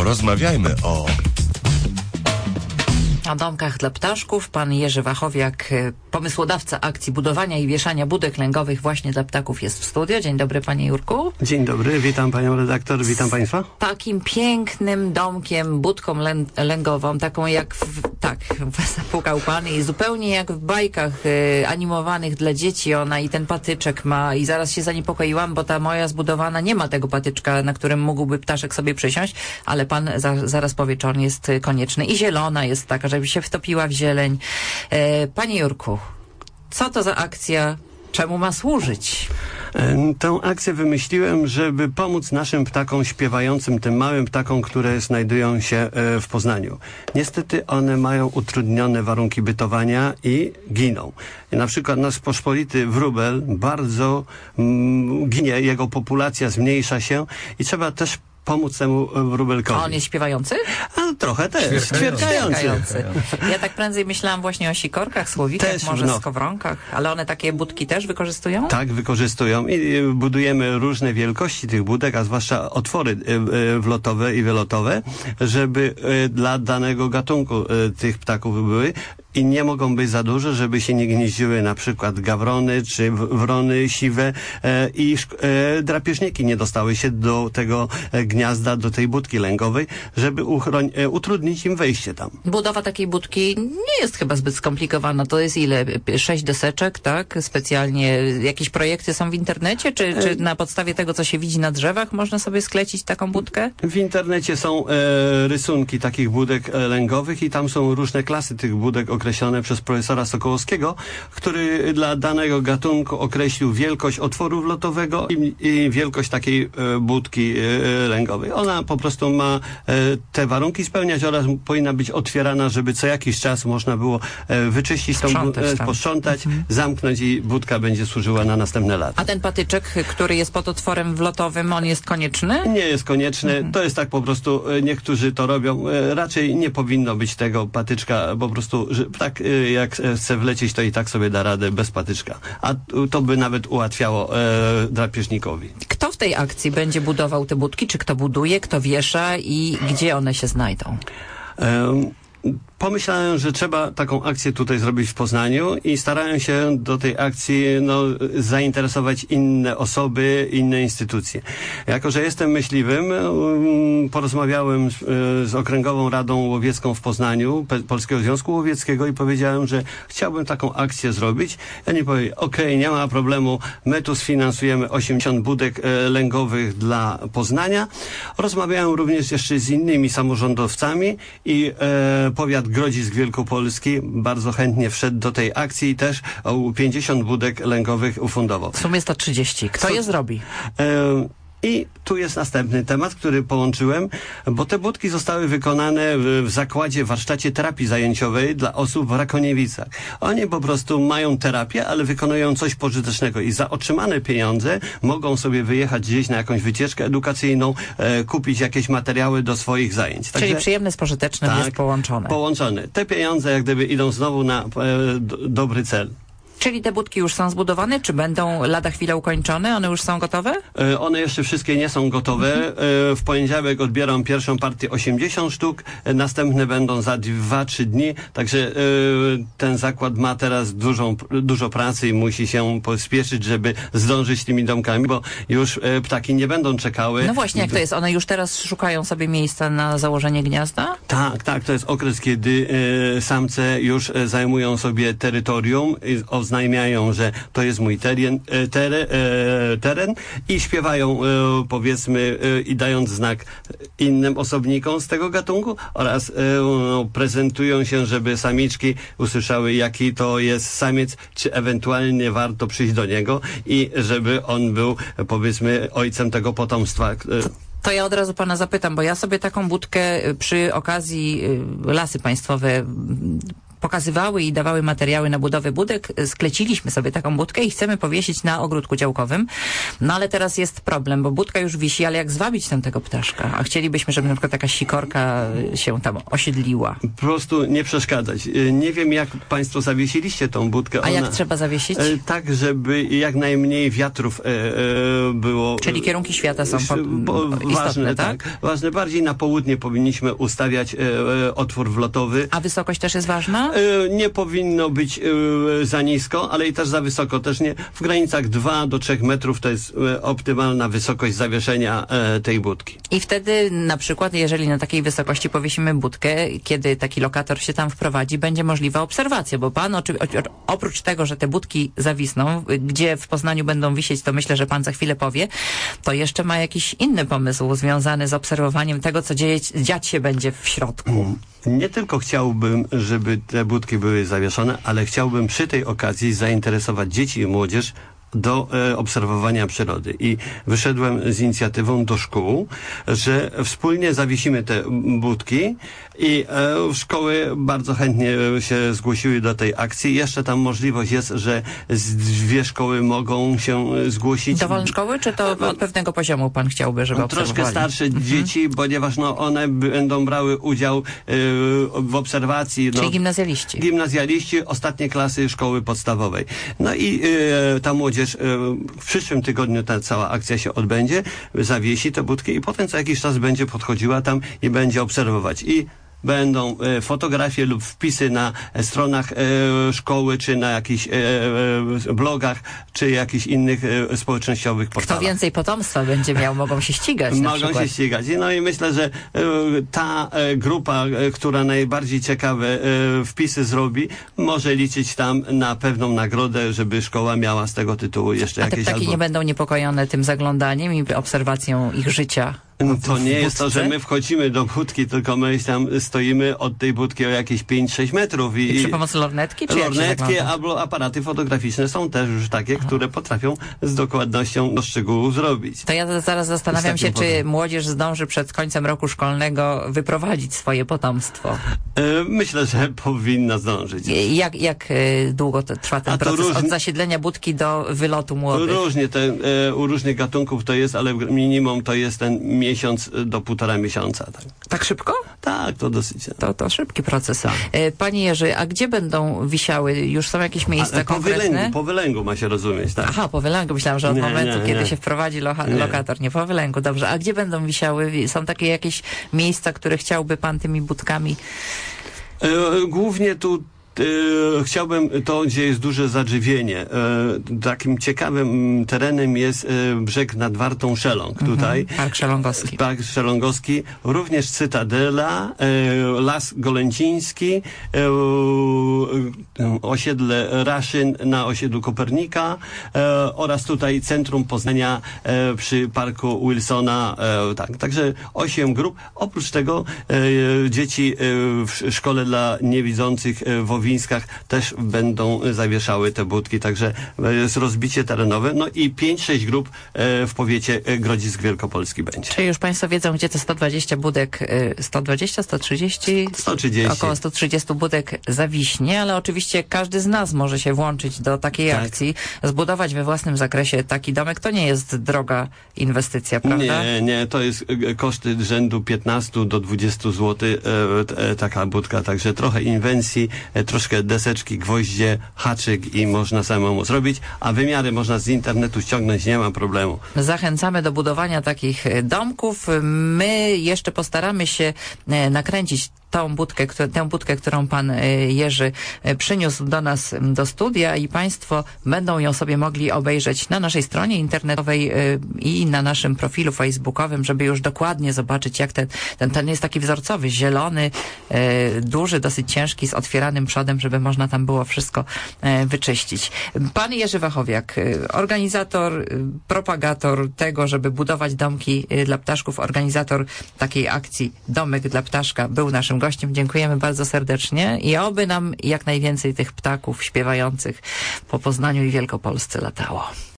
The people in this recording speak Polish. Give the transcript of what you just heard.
Porozmawiajmy o domkach dla ptaszków. Pan Jerzy Wachowiak, pomysłodawca akcji budowania i wieszania budek lęgowych właśnie dla ptaków, jest w studio. Dzień dobry, panie Jurku. Dzień dobry, witam panią redaktor, witam państwa. Takim pięknym domkiem, budką lęgową, taką jak zapukał pan, i zupełnie jak w bajkach animowanych dla dzieci ona i ten patyczek ma, i zaraz się zaniepokoiłam, bo ta moja zbudowana nie ma tego patyczka, na którym mógłby ptaszek sobie przysiąść, ale pan zaraz powie, czy on jest konieczny. I zielona jest taka, żeby się wtopiła w zieleń. Panie Jurku, co to za akcja? Czemu ma służyć? Tę akcję wymyśliłem, żeby pomóc naszym ptakom śpiewającym, tym małym ptakom, które znajdują się w Poznaniu. Niestety one mają utrudnione warunki bytowania i giną. Na przykład nasz pospolity wróbel bardzo ginie, jego populacja zmniejsza się i trzeba też pomóc temu wróbelkowi. A on jest śpiewający? A trochę też, ćwierkający. Ja tak prędzej myślałam właśnie o sikorkach, słowikach, też, może skowronkach, ale one takie budki też wykorzystują? Tak, wykorzystują i budujemy różne wielkości tych budek, a zwłaszcza otwory wlotowe i wylotowe, żeby dla danego gatunku tych ptaków były. I nie mogą być za duże, żeby się nie gnieździły na przykład gawrony czy wrony siwe i drapieżniki nie dostały się do tego gniazda, do tej budki lęgowej, żeby utrudnić im wejście tam. Budowa takiej budki nie jest chyba zbyt skomplikowana. To jest ile? 6 deseczek, tak? Specjalnie jakieś projekty są w internecie? Czy na podstawie tego, co się widzi na drzewach, można sobie sklecić taką budkę? W internecie są rysunki takich budek lęgowych i tam są różne klasy tych budek określone przez profesora Sokołowskiego, który dla danego gatunku określił wielkość otworu wlotowego i wielkość takiej budki lęgowej. Ona po prostu ma te warunki spełniać oraz powinna być otwierana, żeby co jakiś czas można było wyczyścić, posprzątać, zamknąć i budka będzie służyła na następne lata. A ten patyczek, który jest pod otworem wlotowym, on jest konieczny? Nie jest konieczny. To jest tak po prostu, niektórzy to robią. Raczej nie powinno być tego patyczka, po prostu, że tak jak chce wlecieć, to i tak sobie da radę bez patyczka. A to by nawet ułatwiało drapieżnikowi. Kto w tej akcji będzie budował te budki? Czy kto buduje, kto wiesza i gdzie one się znajdą? Pomyślałem, że trzeba taką akcję tutaj zrobić w Poznaniu i starałem się do tej akcji zainteresować inne osoby, inne instytucje. Jako że jestem myśliwym, porozmawiałem z Okręgową Radą Łowiecką w Poznaniu, Polskiego Związku Łowieckiego, i powiedziałem, że chciałbym taką akcję zrobić. Oni powiedzieli, okej, nie ma problemu, my tu sfinansujemy 80 budek lęgowych dla Poznania. Rozmawiałem również jeszcze z innymi samorządowcami i powiat Grodzisk Wielkopolski bardzo chętnie wszedł do tej akcji i też 50 budek lęgowych ufundował. W sumie 130. Kto je zrobi? I tu jest następny temat, który połączyłem, bo te budki zostały wykonane w zakładzie, warsztacie terapii zajęciowej dla osób w Rakoniewicach. Oni po prostu mają terapię, ale wykonują coś pożytecznego i za otrzymane pieniądze mogą sobie wyjechać gdzieś na jakąś wycieczkę edukacyjną, kupić jakieś materiały do swoich zajęć. Czyli przyjemne z pożytecznym jest połączone. Połączone. Te pieniądze jak gdyby idą znowu na dobry cel. Czyli te budki już są zbudowane, czy będą lada chwilę ukończone? One już są gotowe? One jeszcze wszystkie nie są gotowe. W poniedziałek odbieram pierwszą partię 80 sztuk, następne będą za 2-3 dni, także ten zakład ma teraz dużo pracy i musi się pospieszyć, żeby zdążyć tymi domkami, bo już ptaki nie będą czekały. No właśnie, jak to jest? One już teraz szukają sobie miejsca na założenie gniazda? Tak, to jest okres, kiedy samce już zajmują sobie terytorium, oznajmiają, że to jest mój teren i śpiewają, powiedzmy, i dając znak innym osobnikom z tego gatunku oraz prezentują się, żeby samiczki usłyszały, jaki to jest samiec, czy ewentualnie warto przyjść do niego i żeby on był, powiedzmy, ojcem tego potomstwa. To ja od razu pana zapytam, bo ja sobie taką budkę przy okazji Lasy Państwowe pokazywały i dawały materiały na budowę budek. Skleciliśmy sobie taką budkę i chcemy powiesić na ogródku działkowym. No ale teraz jest problem, bo budka już wisi, ale jak zwabić tam tego ptaszka? A chcielibyśmy, żeby na przykład taka sikorka się tam osiedliła. Po prostu nie przeszkadzać. Nie wiem, jak państwo zawiesiliście tą budkę. A jak trzeba zawiesić? Tak, żeby jak najmniej wiatrów było. Czyli kierunki świata są istotne, ważne, tak? Ważne. Bardziej na południe powinniśmy ustawiać otwór wlotowy. A wysokość też jest ważna? Nie powinno być za nisko, ale i też za wysoko. Też nie. W granicach 2 do 3 metrów to jest optymalna wysokość zawieszenia tej budki. I wtedy na przykład, jeżeli na takiej wysokości powiesimy budkę, kiedy taki lokator się tam wprowadzi, będzie możliwa obserwacja, bo pan oprócz tego, że te budki zawisną, gdzie w Poznaniu będą wisieć, to myślę, że pan za chwilę powie, to jeszcze ma jakiś inny pomysł związany z obserwowaniem tego, co dziać się będzie w środku. Nie tylko chciałbym, żeby te budki były zawieszone, ale chciałbym przy tej okazji zainteresować dzieci i młodzież do obserwowania przyrody. I wyszedłem z inicjatywą do szkół, że wspólnie zawiesimy te budki i szkoły bardzo chętnie się zgłosiły do tej akcji. Jeszcze tam możliwość jest, że 2 szkoły mogą się zgłosić. Dowolne szkoły, czy to od pewnego poziomu pan chciałby, żeby obserwowali? Troszkę starsze dzieci, ponieważ one będą brały udział w obserwacji. Czyli gimnazjaliści. Gimnazjaliści, ostatnie klasy szkoły podstawowej. No i ta młodzież w przyszłym tygodniu ta cała akcja się odbędzie, zawiesi te budki i potem co jakiś czas będzie podchodziła tam i będzie obserwować. I będą fotografie lub wpisy na stronach szkoły, czy na jakichś blogach, czy jakichś innych społecznościowych portalach. Kto więcej potomstwa będzie miał, mogą się ścigać. Mogą się ścigać. No i myślę, że ta grupa, która najbardziej ciekawe wpisy zrobi, może liczyć tam na pewną nagrodę, żeby szkoła miała z tego tytułu jeszcze jakieś A te ptaki nie będą niepokojone tym zaglądaniem i obserwacją ich życia? To nie jest to, że my wchodzimy do budki, tylko my tam stoimy od tej budki o jakieś 5-6 metrów. I przy pomocy lornetki? Czy lornetki albo aparaty fotograficzne są też już takie, które potrafią z dokładnością do szczegółów zrobić. To ja zaraz zastanawiam się, czy młodzież zdąży przed końcem roku szkolnego wyprowadzić swoje potomstwo. Myślę, że powinna zdążyć. Jak długo trwa ten proces? Od zasiedlenia budki do wylotu młodych? Różnie. U różnych gatunków to jest, ale minimum to jest ten miesiąc do 1,5 miesiąca. Tak szybko? Tak, to dosyć. To szybki proces. Tak. Panie Jerzy, a gdzie będą wisiały? Już są jakieś miejsca konkretne? Po wylęgu ma się rozumieć, tak. Aha, po wylęgu. Myślałam, że od momentu, kiedy się wprowadzi lokator. Nie, po wylęgu. Dobrze. A gdzie będą wisiały? Są takie jakieś miejsca, które chciałby pan tymi budkami? Głównie tu chciałbym to, gdzie jest duże zadrzewienie. Takim ciekawym terenem jest brzeg nad Wartą Szeląg tutaj. Park Szelągowski. Park Szelągowski, również Cytadela, Las Golęciński, osiedle Raszyn na osiedlu Kopernika oraz tutaj centrum Poznania przy parku Wilsona. Także 8 grup. Oprócz tego dzieci w szkole dla niewidzących w Wińskach też będą zawieszały te budki, także jest rozbicie terenowe. No i 5-6 grup w powiecie Grodzisk Wielkopolski będzie. Czyli już państwo wiedzą, gdzie te 120 budek, 120, 130? 130. Około 130 budek zawiśnie, ale oczywiście każdy z nas może się włączyć do takiej akcji, zbudować we własnym zakresie taki domek. To nie jest droga inwestycja, prawda? Nie, to jest koszty rzędu 15 do 20 zł taka budka, także trochę inwencji, troszkę deseczki, gwoździe, haczyk i można samemu zrobić, a wymiary można z internetu ściągnąć, nie ma problemu. Zachęcamy do budowania takich domków. My jeszcze postaramy się nakręcić tę budkę, którą pan Jerzy przyniósł do nas do studia i państwo będą ją sobie mogli obejrzeć na naszej stronie internetowej i na naszym profilu facebookowym, żeby już dokładnie zobaczyć, jak ten jest taki wzorcowy, zielony, duży, dosyć ciężki, z otwieranym przodem, żeby można tam było wszystko wyczyścić. Pan Jerzy Wachowiak, organizator, propagator tego, żeby budować domki dla ptaszków, organizator takiej akcji Domek dla Ptaszka, był naszym gościem. Dziękujemy bardzo serdecznie i oby nam jak najwięcej tych ptaków śpiewających po Poznaniu i Wielkopolsce latało.